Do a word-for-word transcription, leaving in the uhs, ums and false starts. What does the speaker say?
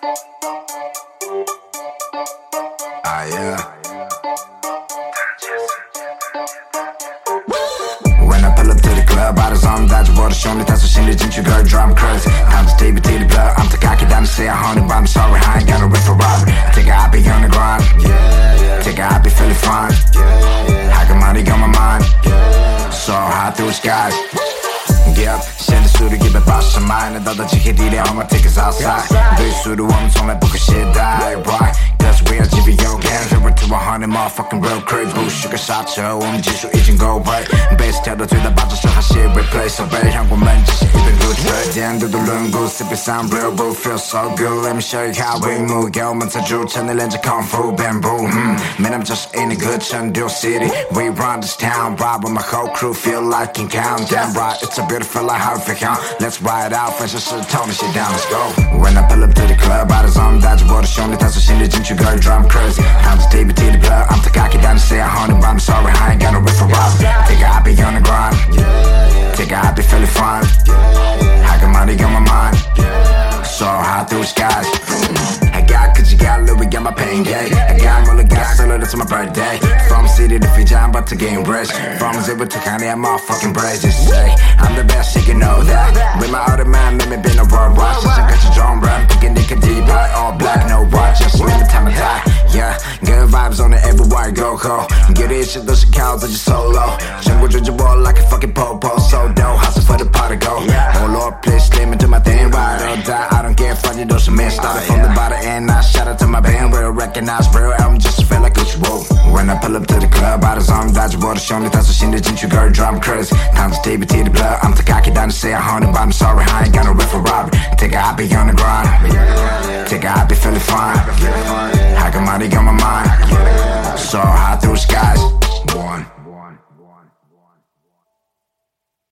Ah yeah. When I pull up to the club, I was on that water, show me that's what she did, you girl, drum crazy. I'm just deep to the blood, I'm the cocky down to say a hundred, but I'm sorry, I ain't got a riff for robbery. Take a happy on the grind, take a happy, feeling fine. I got money on my mind, so high through the skies. Yeah,现在速度一百八十迈，能到达极黑地点 ，All my tickets outside。对速度我们从来不会懈怠 ，Why？Cause we are G B O gang， zero to one hundred motherfucking real crazy， 不需个刹车，我们技术已经够配。Bass 跳到最大，把这声哈写 replay， 手背让我们只是一边 good trade， 点都都轮毂 ，C P sound real， 不 feel so good。Let me show you how we move， 给我们踩住，趁你练着 kung fu bamboo， 嗯，没那么就是 in a good 成都 city，We run this town，ride with my whole crew，feel like King Count，damn right，it's a beautiful life how it feel。Let's ride out， 分享是偷你写 down，Let's go。When I pull up to the club， I was on 带着我的兄弟，他说心里进去 ，girl drum crazy。I'm just deep to the blood， I'm the cocky down to say a hundred， but I'm sorry I ain't got no riff for robbery。Take a happy on the grind， take a happy feeling fine。I got money on my mind， so high through the skies。I got Gucci, got Louis, got my pain gay. I got more gas, solo, that's my birthday. From city to Fiji, I'm about to gain rich. From zero to Kanye, I'm all fucking brazy. Say, I'm the best, you can know that. With my other man, make me been a world watch. Just I got your drum run, picking nigga deep, right? All black, no watch, just let me time to die. Yeah, good vibes on it everywhere I go, go. Get it, shit, those accounts, I just solo. Jungle, judge your ball like a fucking popo. So dope, hustle for the pot to go. Oh Lord, please, let me do my thing, ride or die. I don't care, funny, those men started from the bottom. And I shout out to my band, real recognize real album, just feel like it's whoa. When I pull up to the club, I was on 带着我的兄弟，他说新的进去 girl drum crazy， 躺着 T B T 的 blood， I'm the cocky down to say a hundred, but I'm sorry I ain't got no riff for robbery. Take a happy on the grind.